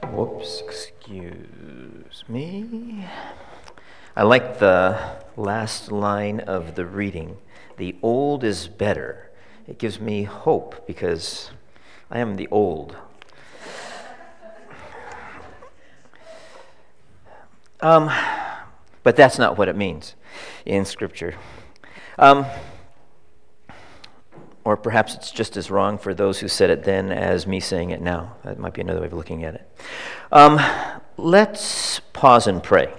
Whoops, excuse me. I like the last line of the reading. The old is better. It gives me hope because I am the old. But that's not what it means in Scripture. Or perhaps it's just as wrong for those who said it then as me saying it now. That might be another way of looking at it. Let's pause and pray.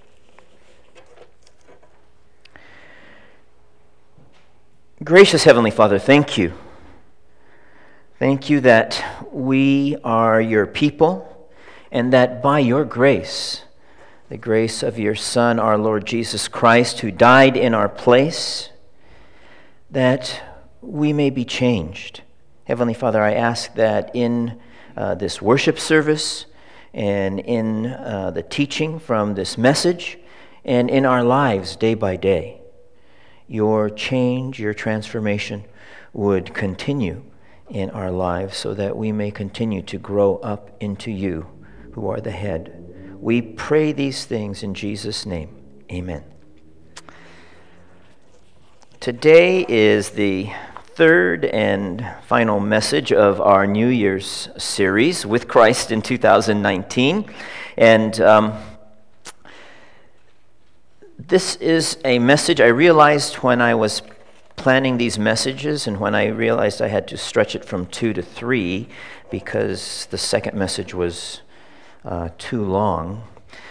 Gracious Heavenly Father, thank you. Thank you that we are your people and that by your grace, the grace of your Son, our Lord Jesus Christ, who died in our place, that we may be changed. Heavenly Father, I ask that in this worship service and in the teaching from this message and in our lives day by day, your change, your transformation would continue in our lives so that we may continue to grow up into you who are the head. We pray these things in Jesus' name. Amen. Today is the third and final message of our New Year's series, With Christ in 2019. And this is a message I realized when I was planning these messages and when I realized I had to stretch it from 2 to 3 because the second message was too long.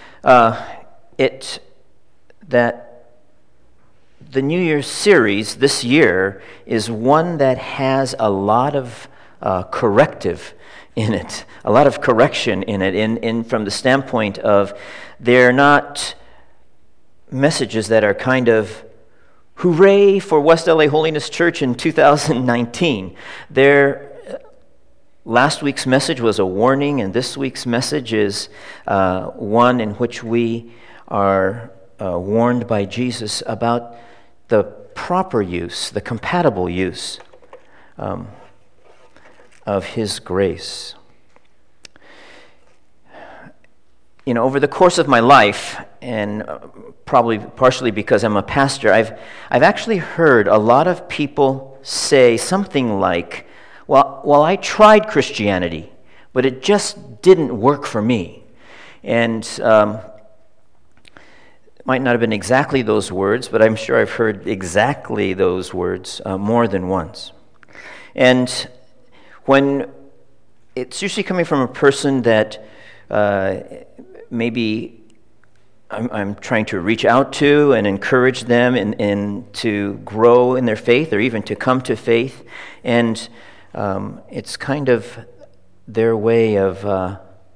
The New Year's series this year is one that has a lot of corrective in it, a lot of correction in it, from the standpoint of they're not messages that are kind of hooray for West LA Holiness Church in 2019. Last week's message was a warning, and this week's message is one in which we are warned by Jesus about the proper use, the compatible use of His grace. You know, over the course of my life, and probably partially because I'm a pastor, I've actually heard a lot of people say something like, well, I tried Christianity, but it just didn't work for me. And might not have been exactly those words, but I'm sure I've heard exactly those words more than once. And when it's usually coming from a person that maybe I'm trying to reach out to and encourage them and to grow in their faith or even to come to faith, and it's kind of their way of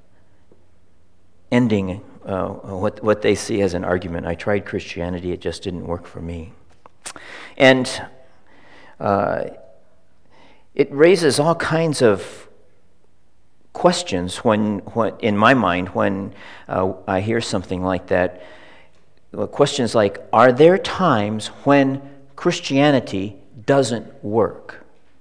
ending what they see as an argument. I tried Christianity, it just didn't work for me. And it raises all kinds of questions when in my mind when I hear something like that. Questions like, are there times when Christianity doesn't work?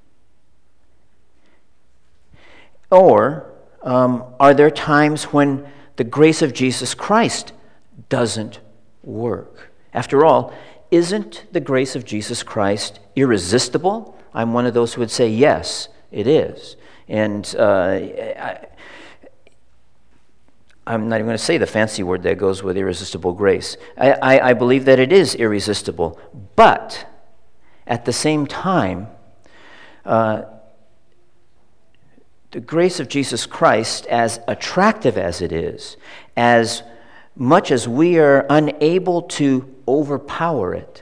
Or are there times when the grace of Jesus Christ doesn't work? After all, isn't the grace of Jesus Christ irresistible? I'm one of those who would say, yes, it is. And I'm not even going to say the fancy word that goes with irresistible grace. I believe that it is irresistible. But at the same time, the grace of Jesus Christ, as attractive as it is, as much as we are unable to overpower it,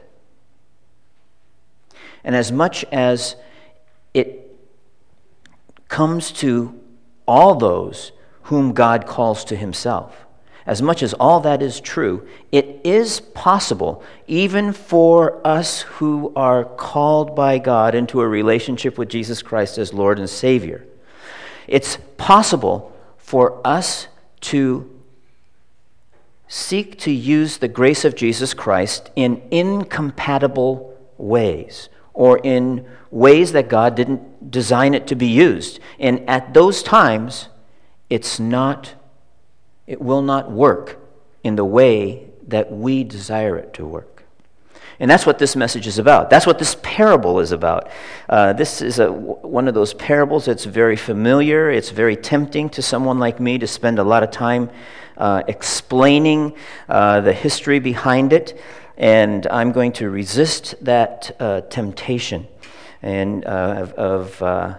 and as much as it comes to all those whom God calls to Himself, as much as all that is true, it is possible, even for us who are called by God into a relationship with Jesus Christ as Lord and Savior, it's possible for us to seek to use the grace of Jesus Christ in incompatible ways, or in ways that God didn't design it to be used. And at those times, it's not It will not work in the way that we desire it to work. And that's what this message is about. That's what this parable is about. This is one of those parables that's very familiar. It's very tempting to someone like me to spend a lot of time explaining the history behind it. And I'm going to resist that temptation and of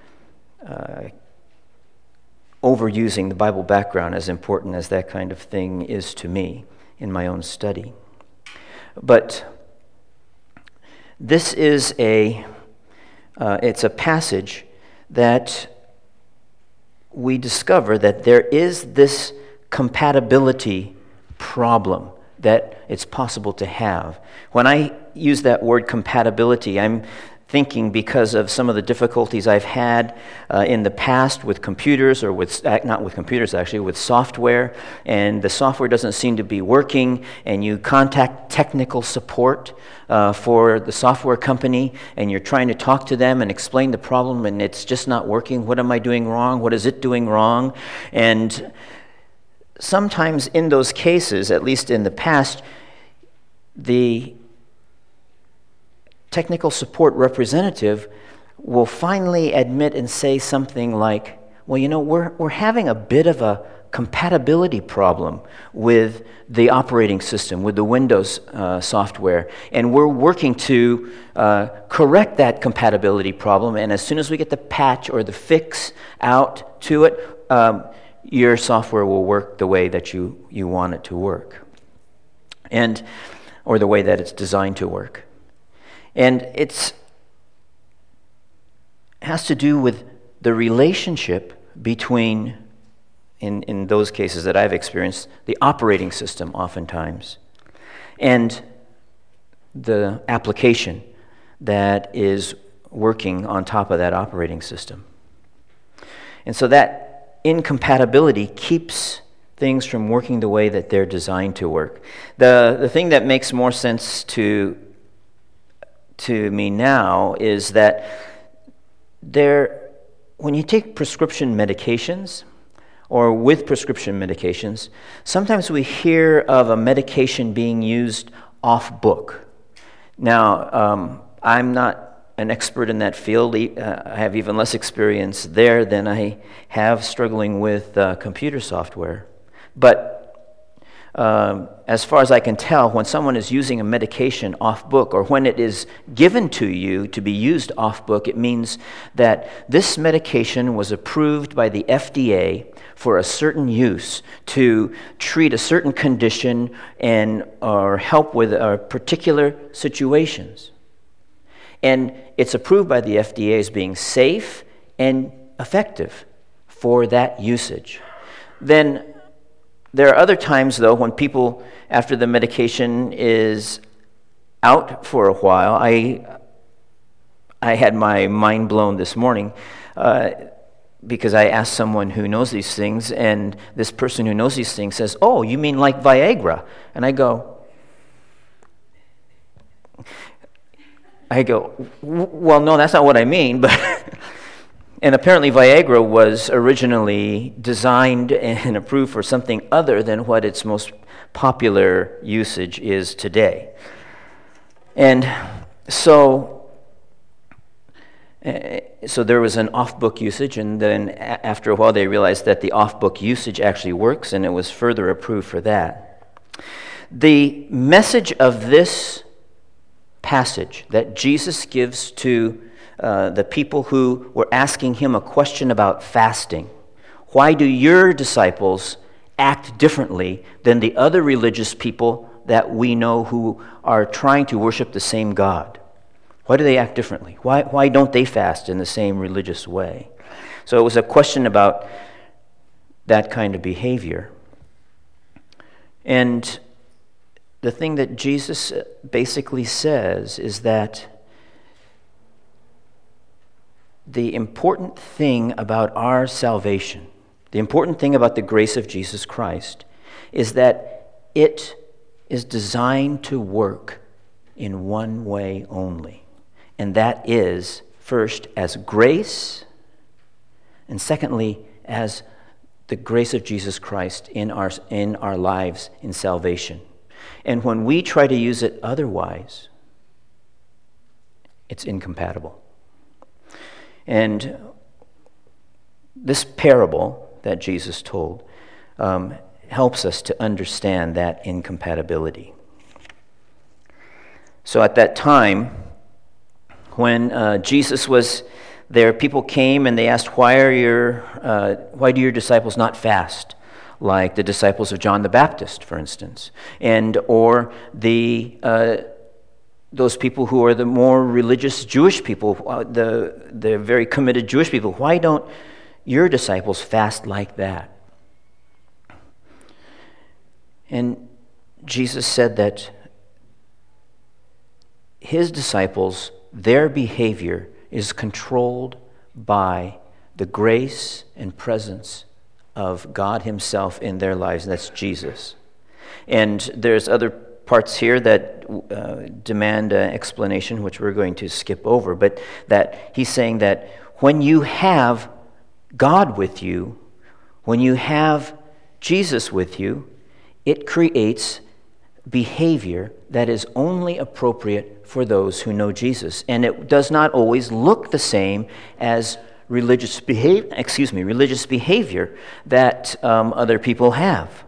overusing the Bible background, as important as that kind of thing is to me in my own study. But this is it's a passage that we discover that there is this compatibility problem that it's possible to have. When I use that word compatibility, I'm thinking because of some of the difficulties I've had in the past with computers, or not with computers actually, with software, and the software doesn't seem to be working, and you contact technical support for the software company, and you're trying to talk to them and explain the problem, and it's just not working. What am I doing wrong? What is it doing wrong? And sometimes in those cases, at least in the past, the technical support representative will finally admit and say something like, well, you know, we're having a bit of a compatibility problem with the operating system, with the Windows software, and we're working to correct that compatibility problem, and as soon as we get the patch or the fix out to it, your software will work the way that you want it to work, or the way that it's designed to work. And it has to do with the relationship between, in those cases that I've experienced, the operating system oftentimes, and the application that is working on top of that operating system. And so that incompatibility keeps things from working the way that they're designed to work. The thing that makes more sense to me now is that when you take prescription medications, or with prescription medications, sometimes we hear of a medication being used off book. Now, I'm not an expert in that field. I have even less experience there than I have struggling with computer software. But as far as I can tell, when someone is using a medication off book, or when it is given to you to be used off book, it means that this medication was approved by the FDA for a certain use to treat a certain condition or help with particular situations. And it's approved by the FDA as being safe and effective for that usage. Then there are other times, though, when people, after the medication is out for a while, I had my mind blown this morning because I asked someone who knows these things, and this person who knows these things says, "Oh, you mean like Viagra?" And I go, well, no, that's not what I mean, but... And apparently Viagra was originally designed and approved for something other than what its most popular usage is today. And so there was an off-book usage, and then after a while they realized that the off-book usage actually works, and it was further approved for that. The message of this passage that Jesus gives to the people who were asking him a question about fasting. Why do your disciples act differently than the other religious people that we know who are trying to worship the same God? Why do they act differently? Why don't they fast in the same religious way? So it was a question about that kind of behavior. And the thing that Jesus basically says is that the important thing about our salvation, the important thing about the grace of Jesus Christ, is that it is designed to work in one way only. And that is, first, as grace, and secondly, as the grace of Jesus Christ in our lives in salvation. And when we try to use it otherwise, it's incompatible. And this parable that Jesus told helps us to understand that incompatibility. So at that time, when Jesus was there, people came and they asked, why do your disciples not fast? Like the disciples of John the Baptist, for instance. Or those people who are the more religious Jewish people, the very committed Jewish people. Why don't your disciples fast like that? And Jesus said that his disciples, their behavior is controlled by the grace and presence of God himself in their lives, and that's Jesus. And there's other parts here that demand explanation, which we're going to skip over, but that he's saying that when you have God with you, when you have Jesus with you, it creates behavior that is only appropriate for those who know Jesus. And it does not always look the same as religious behavior that other people have.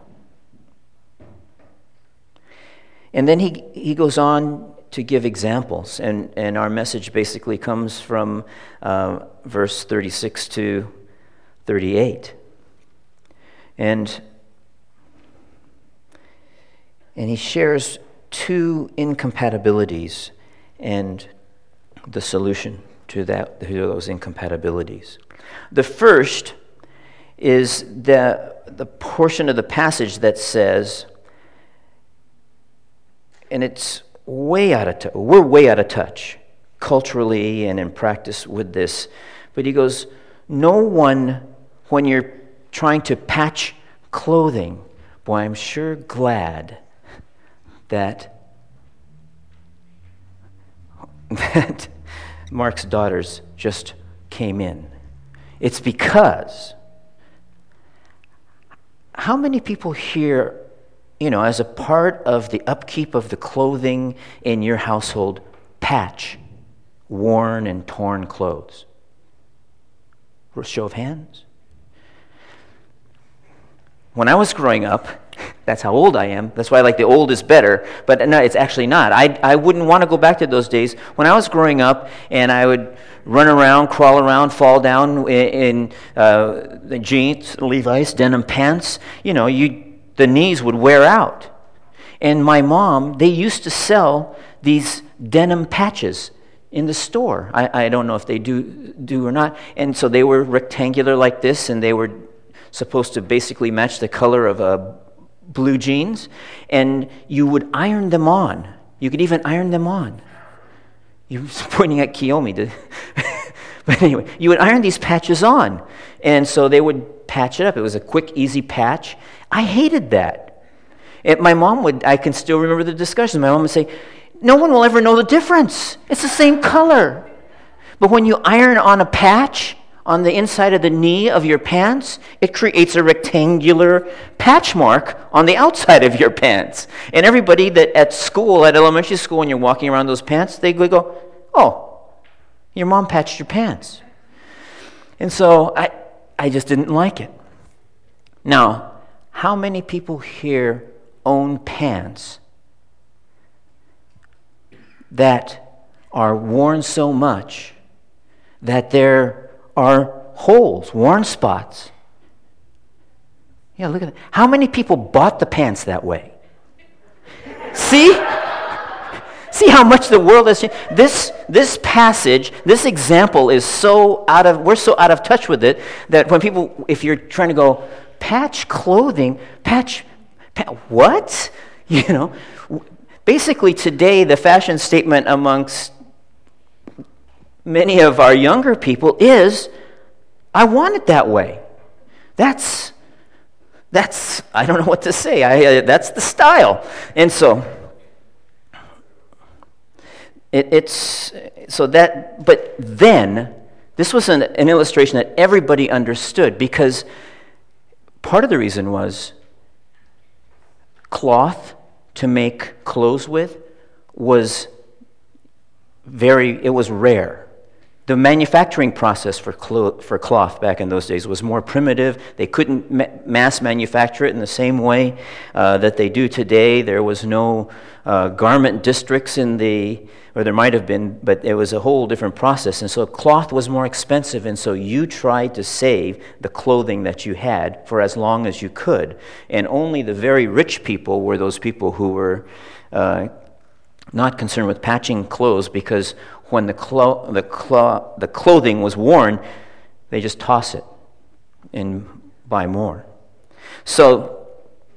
And then he goes on to give examples, and our message basically comes from verse 36 to 38. And he shares two incompatibilities and the solution to those incompatibilities. The first is the portion of the passage that says, and it's way out of touch. We're way out of touch culturally and in practice with this. But he goes, no one, when you're trying to patch clothing, boy, I'm sure glad that Mark's daughters just came in. It's because how many people here, as a part of the upkeep of the clothing in your household, patch worn and torn clothes? For a show of hands. When I was growing up, that's how old I am. That's why I like the old is better. But no, it's actually not. I wouldn't want to go back to those days. When I was growing up and I would run around, crawl around, fall down in the jeans, Levi's, denim pants, the knees would wear out. And my mom, they used to sell these denim patches in the store. I don't know if they do or not. And so they were rectangular like this, and they were supposed to basically match the color of blue jeans, and you would iron them on. You could even iron them on. You're pointing at Kiyomi. But anyway, you would iron these patches on, and so they would patch it up. It was a quick, easy patch. I hated that. I can still remember the discussion. My mom would say, no one will ever know the difference. It's the same color. But when you iron on a patch on the inside of the knee of your pants, it creates a rectangular patch mark on the outside of your pants. And everybody that at elementary school, when you're walking around those pants, they go, oh, your mom patched your pants. And so I just didn't like it. Now, how many people here own pants that are worn so much that there are holes, worn spots? Yeah, look at that. How many people bought the pants that way? See how much the world has changed? This passage, this example is we're so out of touch with it that when people, if you're trying to go, patch clothing, what? Basically today the fashion statement amongst many of our younger people is, I want it that way. That's I don't know what to say. That's the style. And so but then this was an illustration that everybody understood, because part of the reason was cloth to make clothes with was rare. The manufacturing process for cloth back in those days was more primitive. They couldn't mass manufacture it in the same way that they do today. There was no garment districts or there might have been, but it was a whole different process. And so cloth was more expensive, and so you tried to save the clothing that you had for as long as you could. And only the very rich people were those people who were not concerned with patching clothes, because when the clothing was worn, they just toss it and buy more. So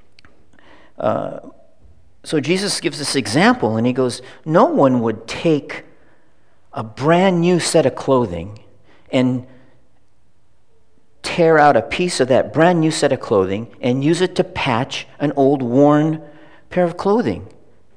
Jesus gives this example, and he goes, no one would take a brand new set of clothing and tear out a piece of that brand new set of clothing and use it to patch an old worn pair of clothing.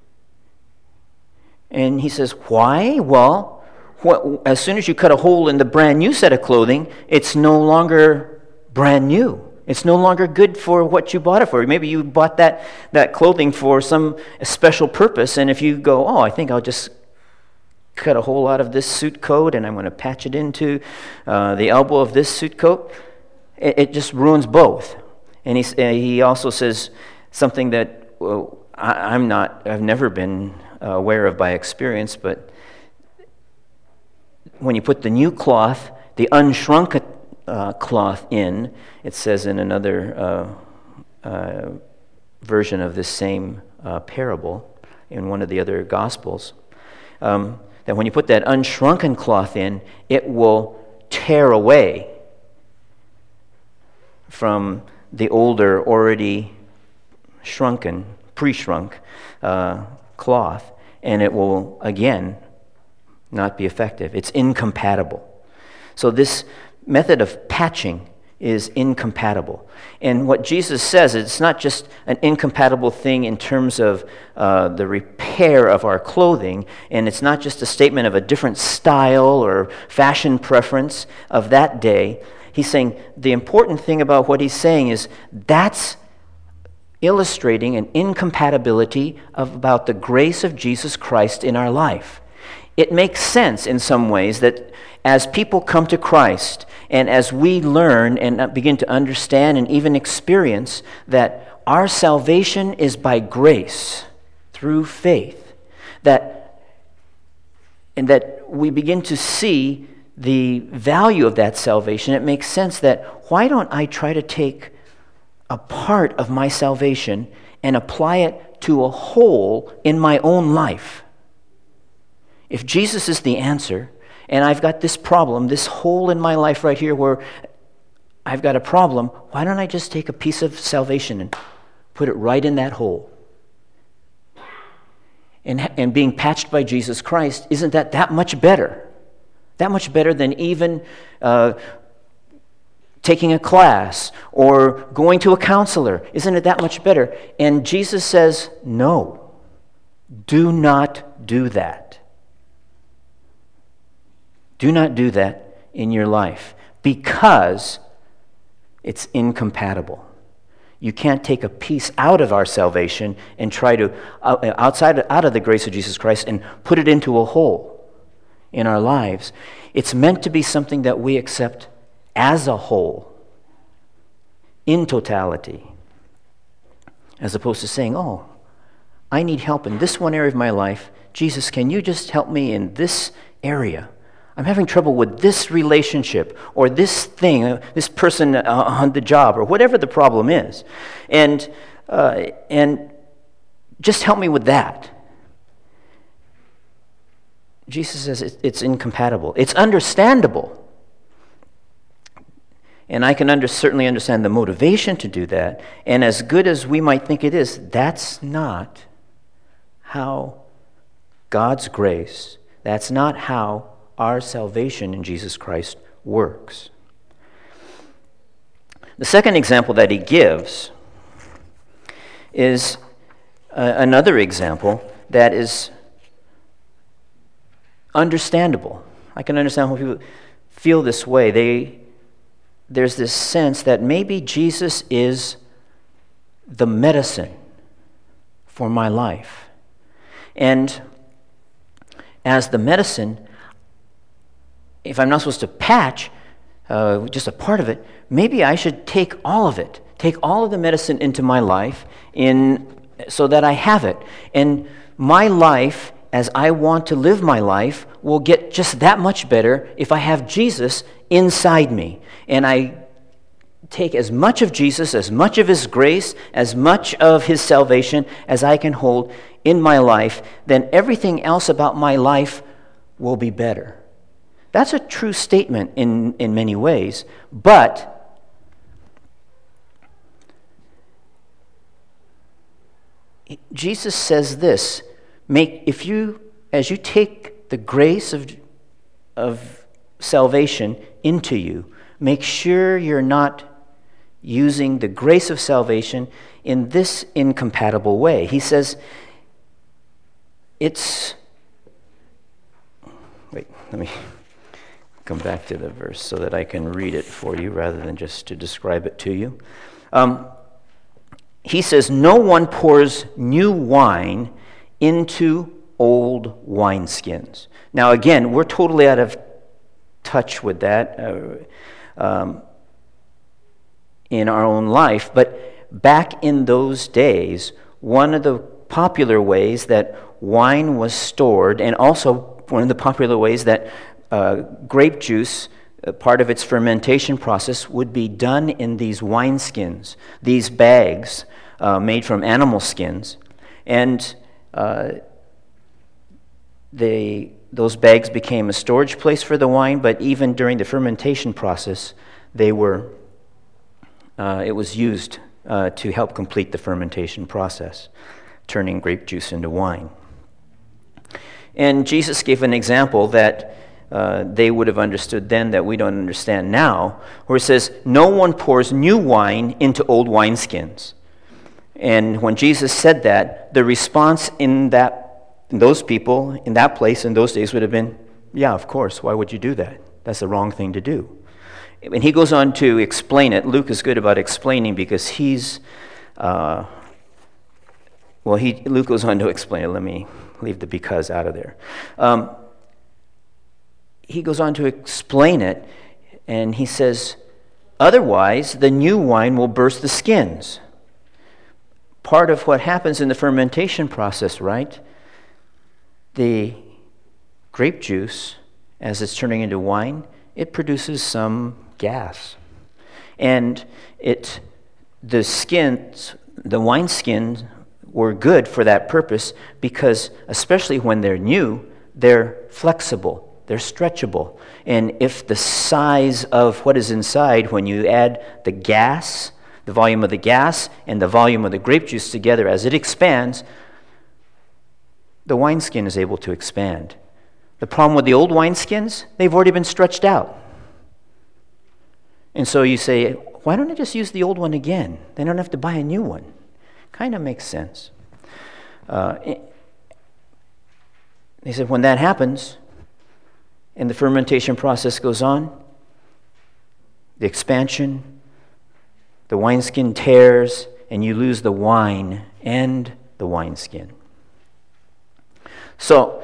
And he says, why? Well, as soon as you cut a hole in the brand new set of clothing, it's no longer brand new. It's no longer good for what you bought it for. Maybe you bought that clothing for some special purpose, and if you go, I think I'll just cut a hole out of this suit coat and I'm going to patch it into the elbow of this suit coat, it just ruins both. And he also says something that I've never been aware of by experience, but when you put the new cloth, the unshrunk cloth in, it says in another version of this same parable in one of the other Gospels, that when you put that unshrunken cloth in, it will tear away from the older, already shrunken, pre-shrunk cloth, and it will, again, not be effective. It's incompatible. So this method of patching is incompatible. And what Jesus says, it's not just an incompatible thing in terms of the repair of our clothing, and it's not just a statement of a different style or fashion preference of that day. He's saying the important thing about what he's saying is that's illustrating an incompatibility about the grace of Jesus Christ in our life. It makes sense in some ways that as people come to Christ and as we learn and begin to understand and even experience that our salvation is by grace through faith, and that we begin to see the value of that salvation, it makes sense that why don't I try to take a part of my salvation and apply it to a hole in my own life? If Jesus is the answer, and I've got this problem, this hole in my life right here where I've got a problem, why don't I just take a piece of salvation and put it right in that hole? And being patched by Jesus Christ, isn't that much better? That much better than even taking a class or going to a counselor. Isn't it that much better? And Jesus says, no, do not do that. Do not do that in your life because it's incompatible. You can't take a piece out of our salvation and try to, out of the grace of Jesus Christ, and put it into a hole in our lives. It's meant to be something that we accept as a whole, in totality, as opposed to saying, I need help in this one area of my life. Jesus, can you just help me in this area? I'm having trouble with this relationship or this thing, this person on the job, or whatever the problem is. And just help me with that. Jesus says it's incompatible. It's understandable. And I can certainly understand the motivation to do that. And as good as we might think it is, that's not how God's grace, that's not how our salvation in Jesus Christ works. The second example that he gives is another example that is understandable. I can understand when people feel this way. there's this sense that maybe Jesus is the medicine for my life. And as the medicine, if I'm not supposed to patch just a part of it, maybe I should take all of it, take all of the medicine into my life so that I have it. And my life, as I want to live my life, will get just that much better if I have Jesus inside me. And I take as much of Jesus, as much of His grace, as much of His salvation as I can hold in my life, then everything else about my life will be better. That's a true statement in many ways, but Jesus says this: as you take the grace of salvation into you, make sure you're not using the grace of salvation in this incompatible way. He says, wait, let me come back to the verse so that I can read it for you rather than just to describe it to you. He says, no one pours new wine into old wineskins. Now again, we're totally out of touch with that in our own life, but back in those days, one of the popular ways that wine was stored, and also one of the popular ways that grape juice, part of its fermentation process, would be done in these wineskins, these bags made from animal skins. And those bags became a storage place for the wine, but even during the fermentation process, it was used to help complete the fermentation process, turning grape juice into wine. And Jesus gave an example that they would have understood then that we don't understand now, where it says, no one pours new wine into old wineskins. And when Jesus said that, the response in those people, in that place, in those days would have been, yeah, of course, why would you do that? That's the wrong thing to do. And he goes on to explain it. Luke is good about explaining because Luke goes on to explain it. Let me leave the because out of there. He goes on to explain it, and he says, otherwise, the new wine will burst the skins. Part of what happens in the fermentation process, right? The grape juice, as it's turning into wine, it produces some gas. And the wine skins were good for that purpose because, especially when they're new, they're flexible. They're stretchable. And if the size of what is inside, when you add the gas, the volume of the gas and the volume of the grape juice together, as it expands, the wineskin is able to expand. The problem with the old wineskins, they've already been stretched out. And so you say, why don't I just use the old one again? They don't have to buy a new one. Kind of makes sense. They said when that happens, and the fermentation process goes on, the expansion, the wineskin tears, and you lose the wine and the wineskin. So,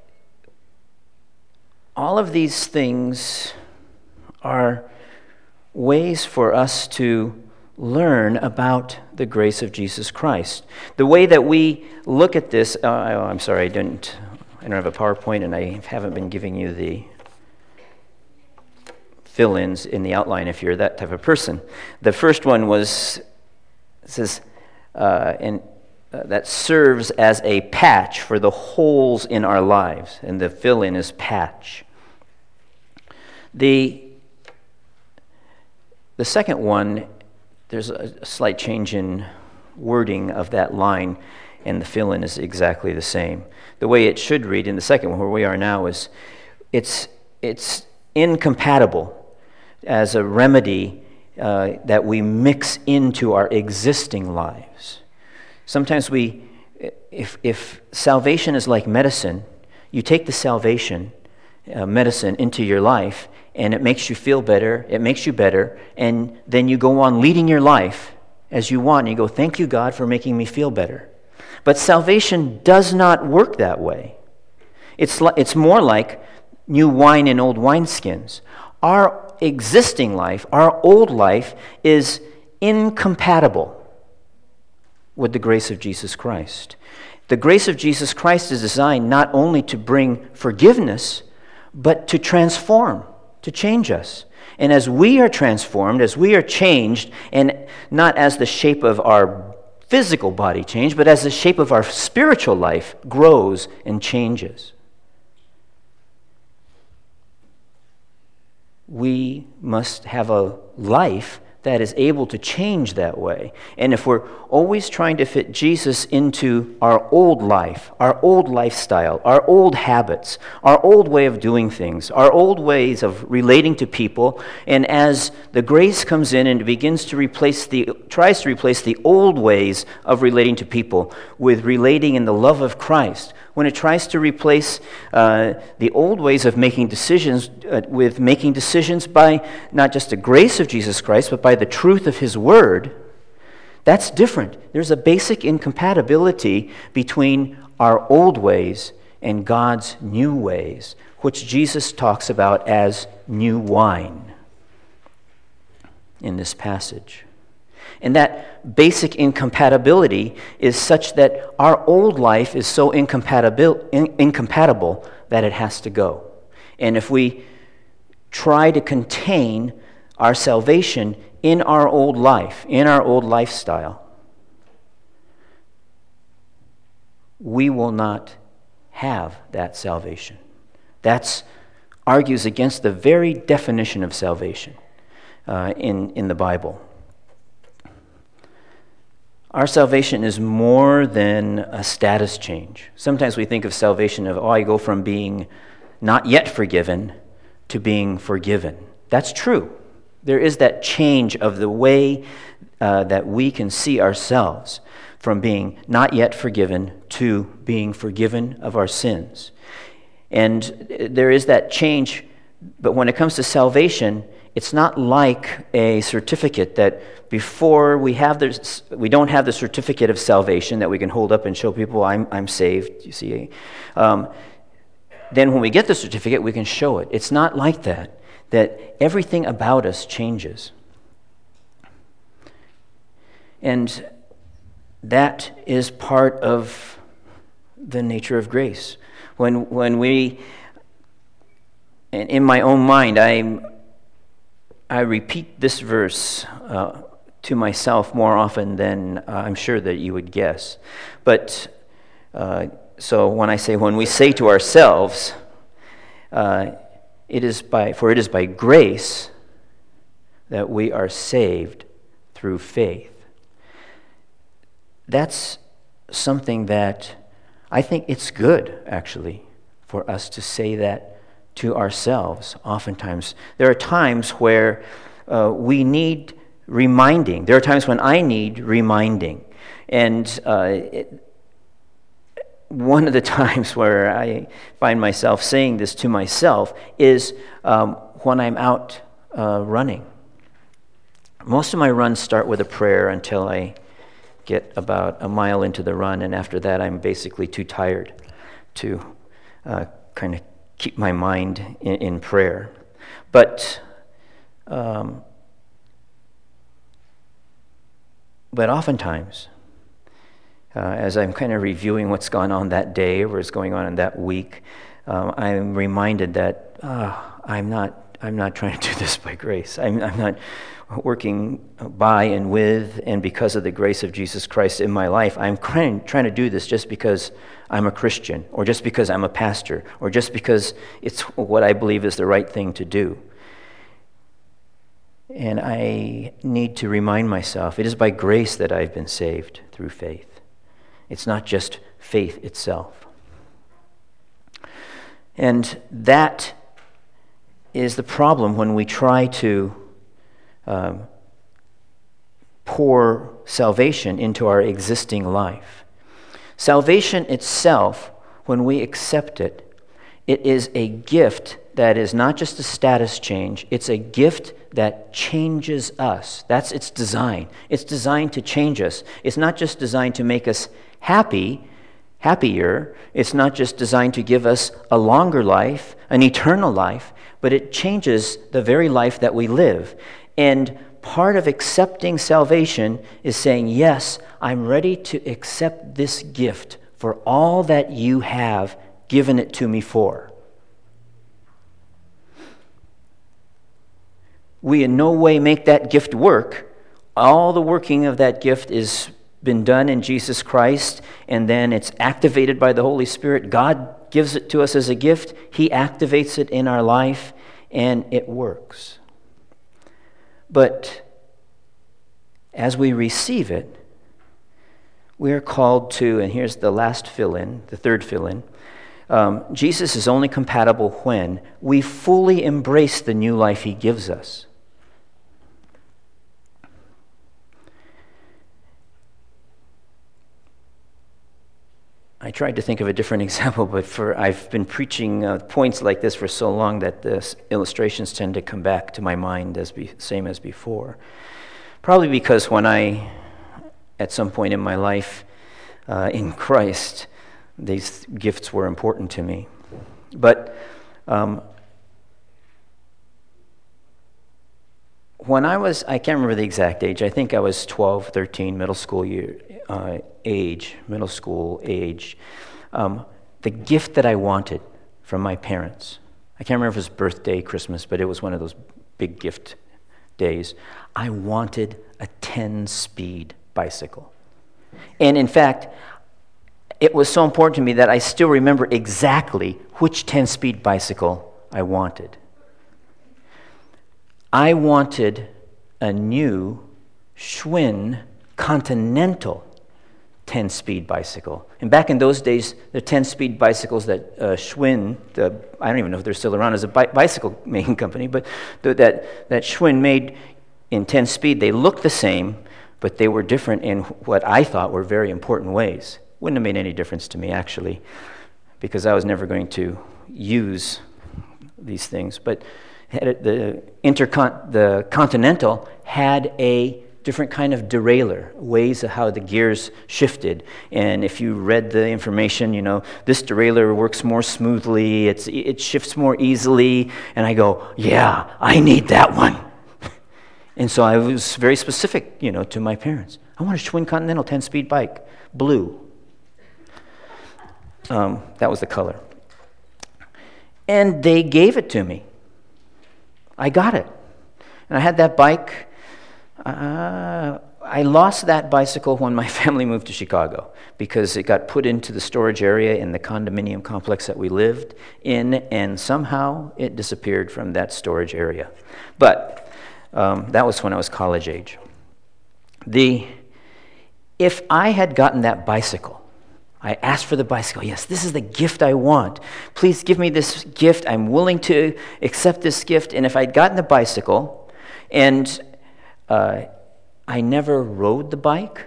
all of these things are ways for us to learn about the grace of Jesus Christ. The way that we look at this, I'm sorry, I don't have a PowerPoint, and I haven't been giving you the fill-ins in the outline if you're that type of person. The first one says, that serves as a patch for the holes in our lives, and the fill-in is patch. The second one, there's a slight change in wording of that line, and the fill-in is exactly the same. The way it should read in the second one, where we are now, is it's incompatible as a remedy that we mix into our existing lives. Sometimes if salvation is like medicine, you take the salvation medicine into your life, and it makes you feel better, it makes you better, and then you go on leading your life as you want, and you go, thank you, God, for making me feel better. But salvation does not work that way. It's more like new wine in old wineskins. Our existing life, our old life, is incompatible with the grace of Jesus Christ. The grace of Jesus Christ is designed not only to bring forgiveness, but to transform, to change us. And as we are transformed, as we are changed, and not as the shape of our physical body change, but as the shape of our spiritual life grows and changes, we must have a life that is able to change that way. And if we're always trying to fit Jesus into our old life, our old lifestyle, our old habits, our old way of doing things, our old ways of relating to people, and as the grace comes in and begins to tries to replace the old ways of relating to people with relating in the love of Christ, when it tries to replace the old ways of making decisions with making decisions by not just the grace of Jesus Christ, but by the truth of His Word, that's different. There's a basic incompatibility between our old ways and God's new ways, which Jesus talks about as new wine in this passage. And that basic incompatibility is such that our old life is so incompatible that it has to go. And if we try to contain our salvation in our old life, in our old lifestyle, we will not have that salvation. That argues against the very definition of salvation in the Bible. Our salvation is more than a status change. Sometimes we think of salvation of, I go from being not yet forgiven to being forgiven. That's true. There is that change of the way that we can see ourselves from being not yet forgiven to being forgiven of our sins. And there is that change, but when it comes to salvation, it's not like a certificate that before we don't have the certificate of salvation that we can hold up and show people, I'm saved, you see. Then when we get the certificate, we can show it. It's not like that everything about us changes. And that is part of the nature of grace. When we, and in my own mind, I repeat this verse to myself more often than I'm sure that you would guess. But so when we say to ourselves, it is by grace that we are saved through faith. That's something that I think it's good, actually, for us to say that to ourselves oftentimes. There are times where we need reminding. There are times when I need reminding. And one of the times where I find myself saying this to myself is when I'm out running. Most of my runs start with a prayer until I get about a mile into the run, and after that I'm basically too tired to kind of keep my mind in prayer. But oftentimes, as I'm kind of reviewing what's gone on that day or what's going on in that week, I'm reminded that I'm not trying to do this by grace. I'm not working by and with and because of the grace of Jesus Christ in my life. I'm trying to do this just because I'm a Christian, or just because I'm a pastor, or just because it's what I believe is the right thing to do. And I need to remind myself, it is by grace that I've been saved through faith. It's not just faith itself. And that is the problem when we try to pour salvation into our existing life. Salvation itself, when we accept it, it is a gift that is not just a status change, it's a gift that changes us. That's its design. It's designed to change us. It's not just designed to make us happier. It's not just designed to give us a longer life, an eternal life, but it changes the very life that we live. And part of accepting salvation is saying, yes, I'm ready to accept this gift for all that you have given it to me for. We in no way make that gift work. All the working of that gift is been done in Jesus Christ, and then it's activated by the Holy Spirit. God gives it to us as a gift. He activates it in our life, and it works. But as we receive it, we are called to, and here's the last fill-in, the third fill-in, Jesus is only compatible when we fully embrace the new life he gives us. I tried to think of a different example, but I've been preaching points like this for so long that the illustrations tend to come back to my mind same as before. Probably because when I, at some point in my life in Christ, these gifts were important to me. But when I can't remember the exact age, I think I was 12, 13, middle school age, the gift that I wanted from my parents, I can't remember if it was birthday, Christmas, but it was one of those big gift days. I wanted a 10-speed bicycle. And in fact, it was so important to me that I still remember exactly which 10-speed bicycle I wanted. I wanted a new Schwinn Continental 10-speed bicycle. And back in those days, the 10-speed bicycles that Schwinn, I don't even know if they're still around as a bicycle making company, but that Schwinn made in 10-speed, they looked the same, but they were different in what I thought were very important ways. Wouldn't have made any difference to me, actually, because I was never going to use these things. But the Continental had a different kind of derailleur, ways of how the gears shifted. And if you read the information, this derailleur works more smoothly, it shifts more easily. And I go, yeah, I need that one. And so I was very specific, to my parents. I want a Schwinn Continental 10-speed bike, blue. That was the color. And they gave it to me. I got it. And I had that bike. I lost that bicycle when my family moved to Chicago because it got put into the storage area in the condominium complex that we lived in, and somehow it disappeared from that storage area. But that was when I was college age. If I had gotten that bicycle, I asked for the bicycle. Yes, this is the gift I want. Please give me this gift. I'm willing to accept this gift. And if I'd gotten the bicycle and I never rode the bike,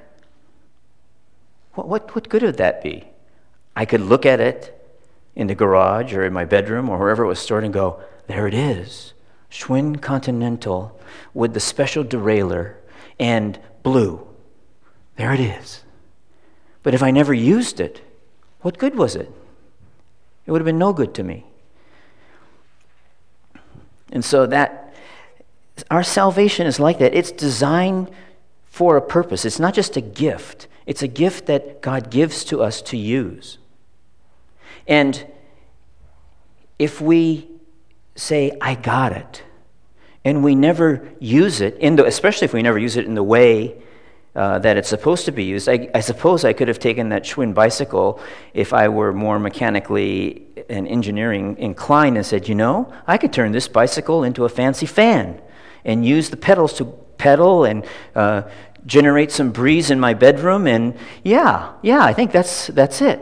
what good would that be? I could look at it in the garage or in my bedroom or wherever it was stored and go, there it is, Schwinn Continental with the special derailleur and blue. There it is. But if I never used it, what good was it? It would have been no good to me. And so our salvation is like that. It's designed for a purpose. It's not just a gift. It's a gift that God gives to us to use. And if we say, I got it, and we never use it, especially if we never use it in the way that it's supposed to be used, I suppose I could have taken that Schwinn bicycle if I were more mechanically and engineering inclined and said, I could turn this bicycle into a fancy fan and use the pedals to pedal and generate some breeze in my bedroom, and yeah, I think that's it.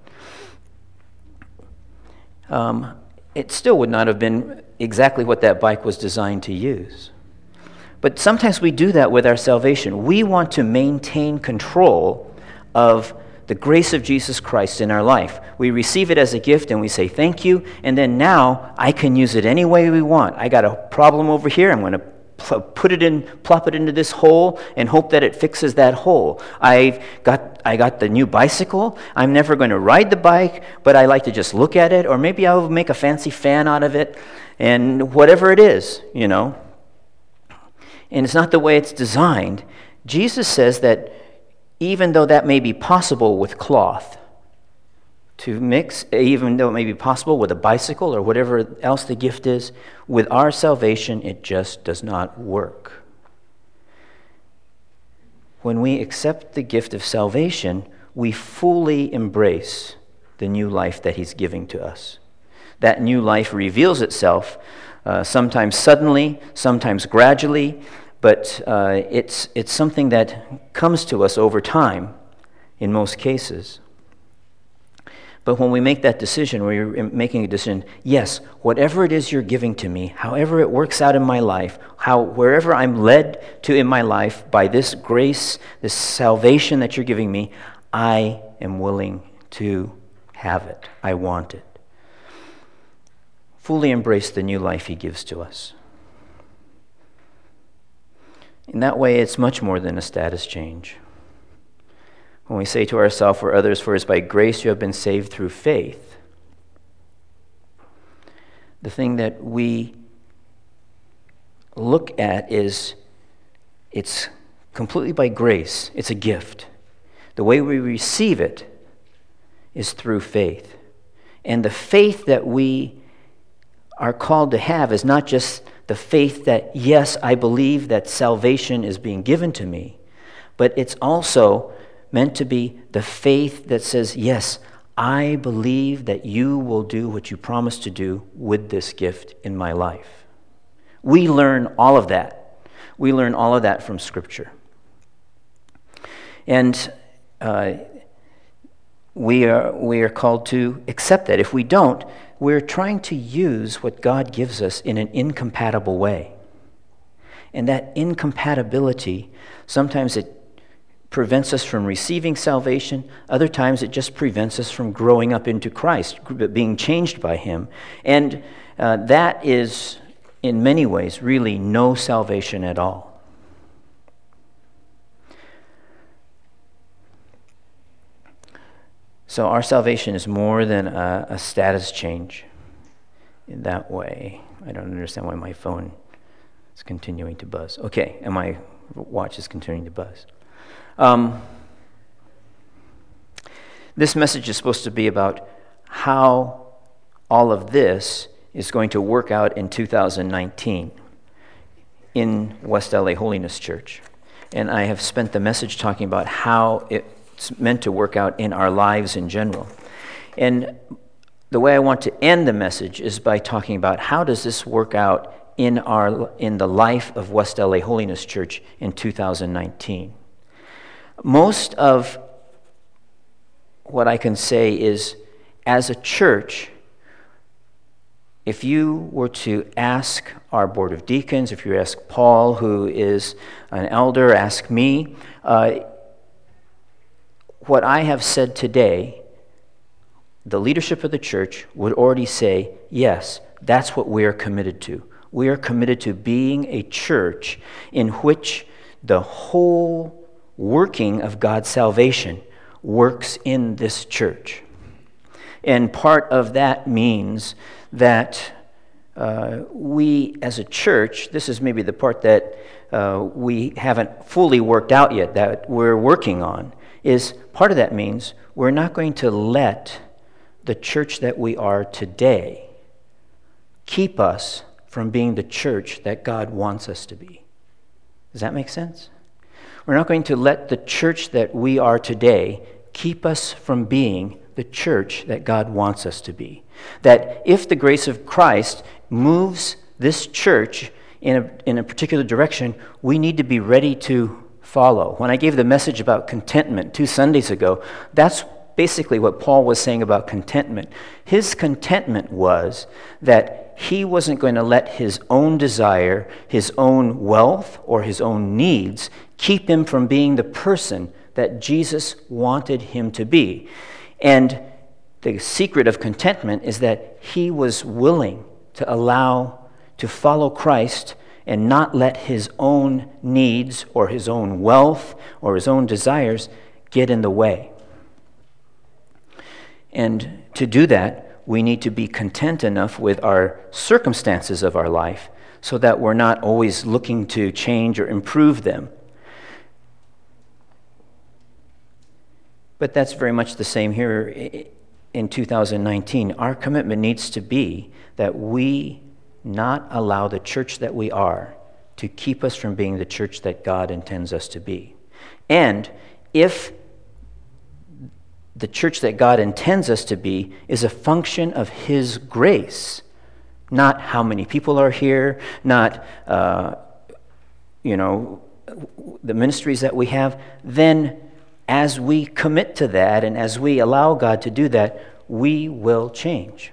It still would not have been exactly what that bike was designed to use. But sometimes we do that with our salvation. We want to maintain control of the grace of Jesus Christ in our life. We receive it as a gift and we say thank you, and then now I can use it any way we want. I got a problem over here, I'm going to plop it into this hole and hope that it fixes that hole. I got the new bicycle. I'm never going to ride the bike, but I like to just look at it, or maybe I'll make a fancy fan out of it, and whatever it is, you know. And it's not the way it's designed. Jesus says that even though that may be possible with cloth to mix, even though it may be possible with a bicycle or whatever else the gift is, with our salvation, it just does not work. When we accept the gift of salvation, we fully embrace the new life that He's giving to us. That new life reveals itself sometimes suddenly, sometimes gradually, but it's something that comes to us over time in most cases. But when we make that decision, we're making a decision, yes, whatever it is you're giving to me, however it works out in my life, wherever I'm led to in my life by this grace, this salvation that you're giving me, I am willing to have it. I want it. Fully embrace the new life He gives to us. In that way, it's much more than a status change. When we say to ourselves or others, for it's by grace you have been saved through faith, the thing that we look at is it's completely by grace. It's a gift. The way we receive it is through faith. And the faith that we are called to have is not just the faith that, yes, I believe that salvation is being given to me, but it's also meant to be the faith that says, yes, I believe that you will do what you promised to do with this gift in my life. We learn all of that. We learn all of that from Scripture. And we are called to accept that. If we don't, we're trying to use what God gives us in an incompatible way. And that incompatibility, sometimes it prevents us from receiving salvation. Other times it just prevents us from growing up into Christ, being changed by Him. And that is, in many ways, really no salvation at all. So our salvation is more than a status change in that way. I don't understand why my phone is continuing to buzz. Okay, and my watch is continuing to buzz. This message is supposed to be about how all of this is going to work out in 2019 in West LA Holiness Church. And I have spent the message talking about how it's meant to work out in our lives in general. And the way I want to end the message is by talking about how does this work out in the life of West LA Holiness Church in 2019. Most of what I can say is, as a church, if you were to ask our board of deacons, if you ask Paul, who is an elder, ask me, what I have said today, the leadership of the church would already say, yes, that's what we are committed to. We are committed to being a church in which the whole working of God's salvation works in this church. And part of that means that we as a church, this is maybe the part that we haven't fully worked out yet, that we're working on, is part of that means we're not going to let the church that we are today keep us from being the church that God wants us to be. Does that make sense? We're not going to let the church that we are today keep us from being the church that God wants us to be. That if the grace of Christ moves this church in a particular direction, we need to be ready to follow. When I gave the message about contentment 2 Sundays ago, that's basically what Paul was saying about contentment. His contentment was that he wasn't going to let his own desire, his own wealth, or his own needs keep him from being the person that Jesus wanted him to be. And the secret of contentment is that he was willing to follow Christ and not let his own needs or his own wealth or his own desires get in the way. And to do that, we need to be content enough with our circumstances of our life so that we're not always looking to change or improve them. But that's very much the same here in 2019. Our commitment needs to be that we not allow the church that we are to keep us from being the church that God intends us to be. And if the church that God intends us to be is a function of His grace, not how many people are here, not the ministries that we have, then as we commit to that and as we allow God to do that, we will change.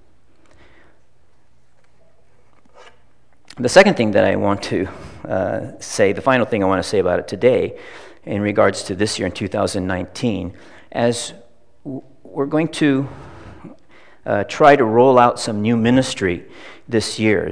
The second thing that I want to say, the final thing I want to say about it today in regards to this year in 2019, as we're going to try to roll out some new ministry this year.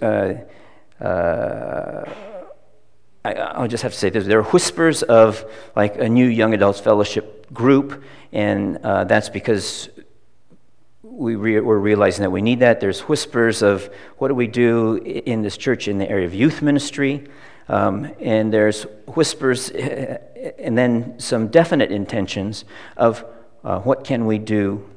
I'll just have to say this. There are whispers of like a new young adults fellowship group, and that's because we're realizing that we need that. There's whispers of what do we do in this church in the area of youth ministry, and there's whispers and then some definite intentions of what can we do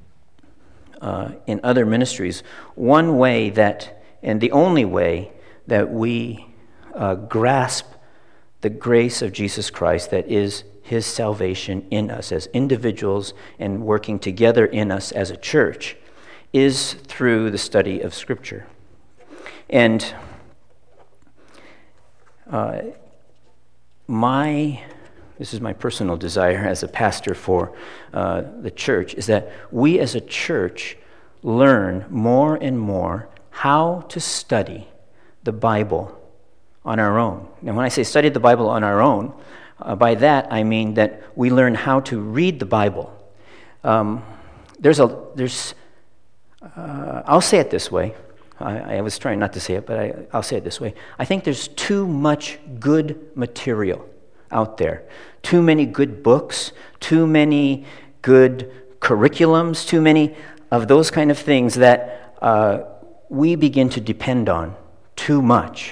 in other ministries. One way that, and the only way that we grasp the grace of Jesus Christ that is His salvation in us as individuals and working together in us as a church is through the study of Scripture. And this is my personal desire as a pastor for the church, is that we as a church learn more and more how to study the Bible on our own. And when I say study the Bible on our own, by that I mean that we learn how to read the Bible. I'll say it this way. I was trying not to say it, but I'll say it this way. I think there's too much good material out there. Too many good books, too many good curriculums, too many of those kind of things that we begin to depend on too much.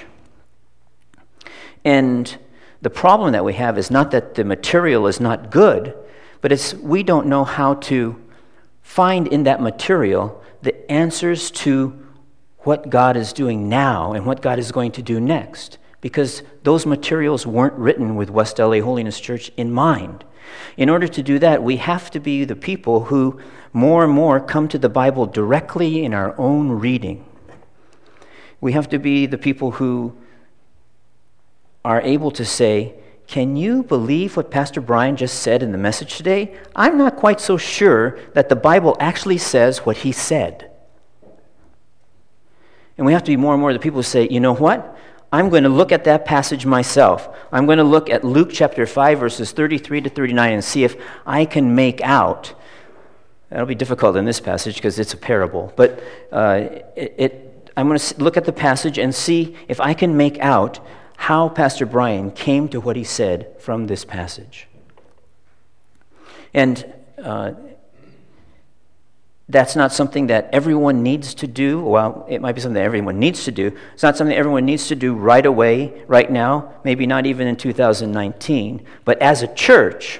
And the problem that we have is not that the material is not good, but it's we don't know how to find in that material the answers to what God is doing now and what God is going to do next, because those materials weren't written with West LA Holiness Church in mind. In order to do that, we have to be the people who more and more come to the Bible directly in our own reading. We have to be the people who are able to say, can you believe what Pastor Brian just said in the message today? I'm not quite so sure that the Bible actually says what he said. And we have to be more and more the people who say, you know what? I'm going to look at that passage myself. I'm going to look at Luke chapter 5, verses 33 to 39 and see if I can make out. That'll be difficult in this passage because it's a parable. But I'm going to look at the passage and see if I can make out how Pastor Brian came to what he said from this passage. And that's not something that everyone needs to do. Well, it might be something that everyone needs to do. It's not something that everyone needs to do right away, right now, maybe not even in 2019. But as a church,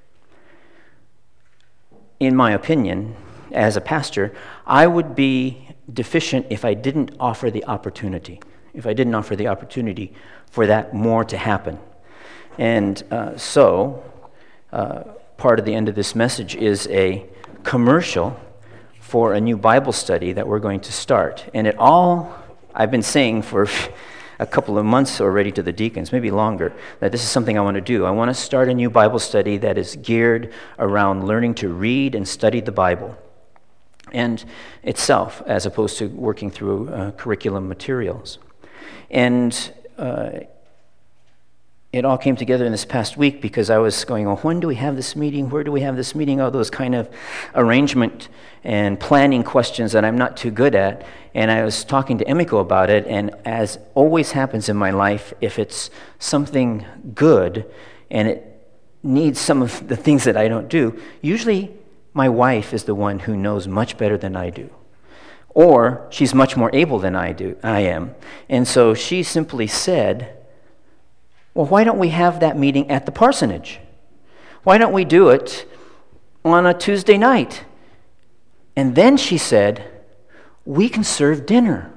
in my opinion, as a pastor, I would be deficient if I didn't offer the opportunity. If I didn't offer the opportunity for that more to happen. And so part of the end of this message is a commercial for a new Bible study that we're going to start. And I've been saying for a couple of months already to the deacons, maybe longer, that this is something I want to do. I want to start a new Bible study that is geared around learning to read and study the Bible and itself, as opposed to working through curriculum materials. And it all came together in this past week because I was going, oh, when do we have this meeting? Where do we have this meeting? All those kind of arrangement and planning questions that I'm not too good at. And I was talking to Emiko about it, and as always happens in my life, if it's something good and it needs some of the things that I don't do, usually my wife is the one who knows much better than I do. Or she's much more able than I am. And so she simply said, well, why don't we have that meeting at the parsonage? Why don't we do it on a Tuesday night? And then she said, we can serve dinner.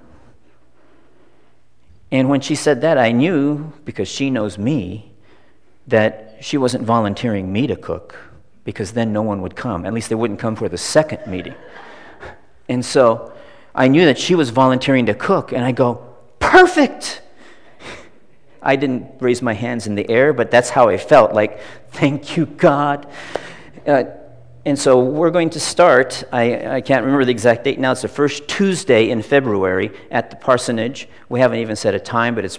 And when she said that, I knew, because she knows me, that she wasn't volunteering me to cook, because then no one would come. At least they wouldn't come for the second meeting. And so I knew that she was volunteering to cook, and I go, perfect! I didn't raise my hands in the air, but that's how I felt, like, thank you, God. And so we're going to start, I can't remember the exact date now, it's the first Tuesday in February at the parsonage. We haven't even set a time, but it's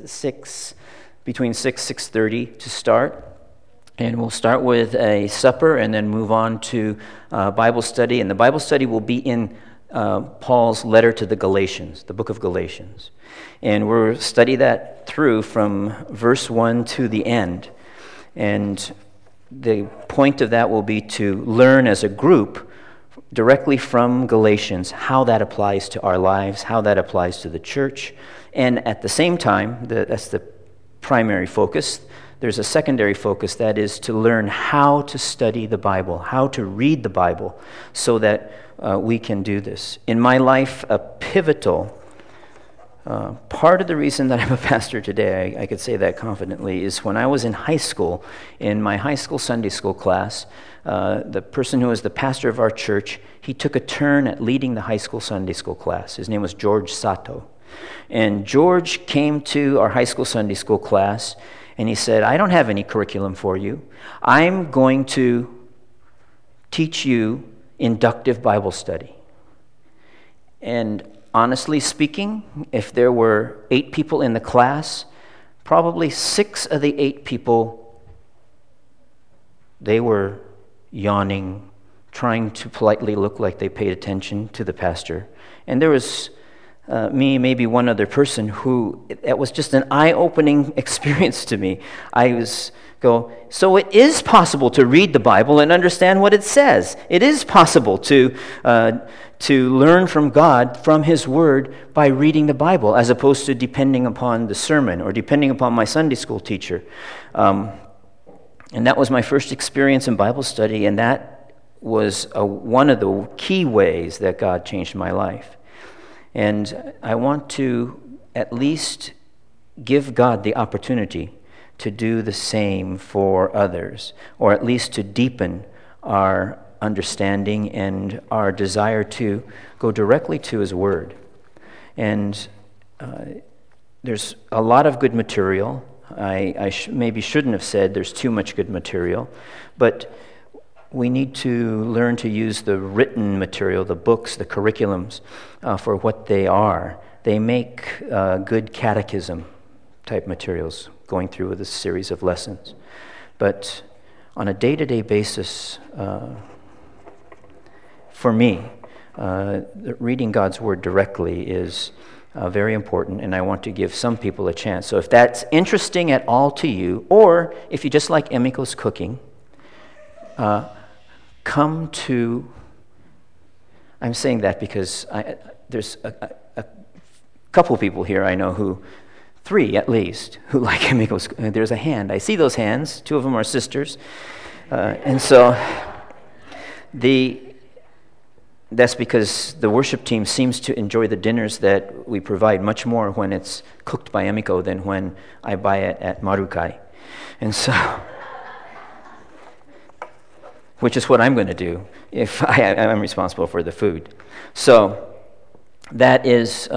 between 6:30 to start. And we'll start with a supper and then move on to Bible study. And the Bible study will be in Paul's letter to the Galatians, the book of Galatians. And we'll study that through from verse 1 to the end. And the point of that will be to learn as a group directly from Galatians how that applies to our lives, how that applies to the church. And at the same time, that's the primary focus. There's a secondary focus, that is to learn how to study the Bible, how to read the Bible, so that we can do this. In my life, a pivotal part of the reason that I'm a pastor today, I could say that confidently, is when I was in high school, in my high school Sunday school class, the person who was the pastor of our church, he took a turn at leading the high school Sunday school class. His name was George Sato. And George came to our high school Sunday school class, and he said, I don't have any curriculum for you. I'm going to teach you inductive Bible study. And honestly speaking, if there were 8 people in the class, probably 6 of the 8 people, they were yawning, trying to politely look like they paid attention to the pastor. And there was me, maybe one other person, who, it was just an eye-opening experience to me. So it is possible to read the Bible and understand what it says. It is possible to learn from God, from His Word, by reading the Bible, as opposed to depending upon the sermon or depending upon my Sunday school teacher. And that was my first experience in Bible study, and that was one of the key ways that God changed my life. And I want to at least give God the opportunity to do the same for others, or at least to deepen our understanding and our desire to go directly to His Word. And there's a lot of good material. I maybe shouldn't have said there's too much good material, but we need to learn to use the written material, the books, the curriculums, for what they are. They make good catechism-type materials going through this series of lessons. But on a day-to-day basis, for me, reading God's Word directly is very important, and I want to give some people a chance. So if that's interesting at all to you, or if you just like Emiko's cooking, come to, I'm saying that because there's a couple people here I know who, 3 at least, who like Emiko's. There's a hand. I see those hands. 2 of them are sisters. And so that's because the worship team seems to enjoy the dinners that we provide much more when it's cooked by Emiko than when I buy it at Marukai. And so, which is what I'm going to do if I'm responsible for the food. So that is,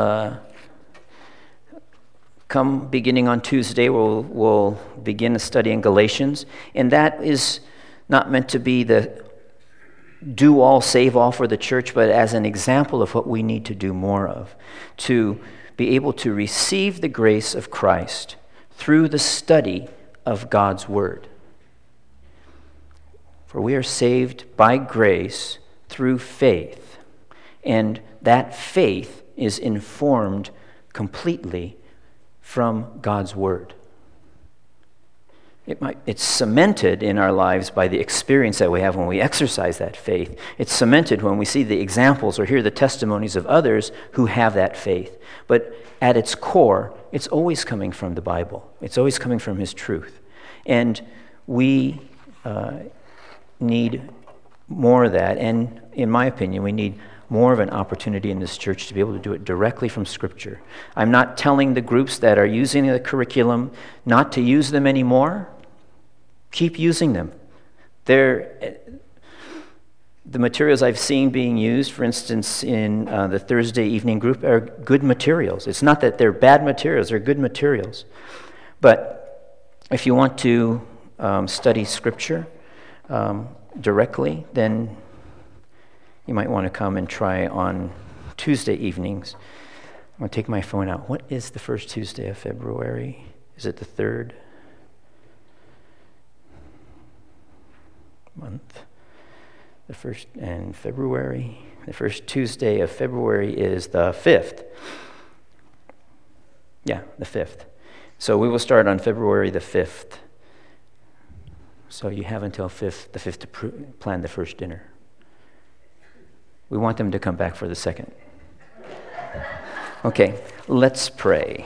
come beginning on Tuesday, we'll begin a study in Galatians. And that is not meant to be the do all, save all for the church, but as an example of what we need to do more of, to be able to receive the grace of Christ through the study of God's word. For we are saved by grace through faith, and that faith is informed completely from God's word. It's cemented in our lives by the experience that we have when we exercise that faith. It's cemented when we see the examples or hear the testimonies of others who have that faith. But at its core, it's always coming from the Bible. It's always coming from His truth. And we need more of that. And in my opinion, we need more of an opportunity in this church to be able to do it directly from Scripture. I'm not telling the groups that are using the curriculum not to use them anymore. Keep using them. The materials I've seen being used, for instance, in the Thursday evening group, are good materials. It's not that they're bad materials, they're good materials. But if you want to study Scripture directly, then you might want to come and try on Tuesday evenings. I'm going to take my phone out. What is the first Tuesday of February? Is it the 3rd month? The first in February. The first Tuesday of February is the 5th. Yeah, the 5th. So we will start on February the 5th. So you have until the 5th to plan the first dinner. We want them to come back for the second. Okay, let's pray.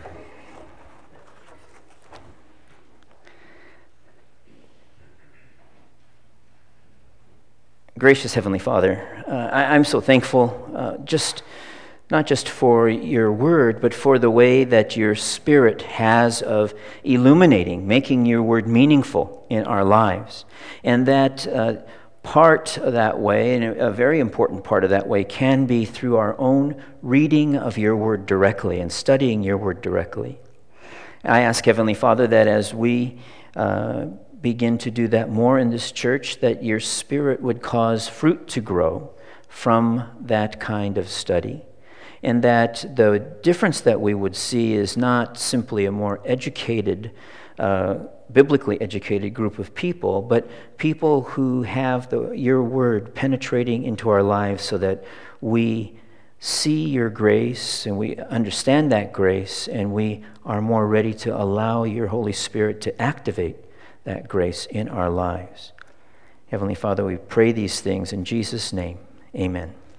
Gracious Heavenly Father, I'm so thankful, not just for your word, but for the way that your Spirit has of illuminating, making your word meaningful in our lives. And that part of that way, and a very important part of that way, can be through our own reading of your word directly and studying your word directly. I ask, Heavenly Father, that as we begin to do that more in this church, that your Spirit would cause fruit to grow from that kind of study. And that the difference that we would see is not simply a more educated, biblically educated group of people, but people who have your word penetrating into our lives so that we see your grace and we understand that grace and we are more ready to allow your Holy Spirit to activate that grace in our lives. Heavenly Father, we pray these things in Jesus' name. Amen.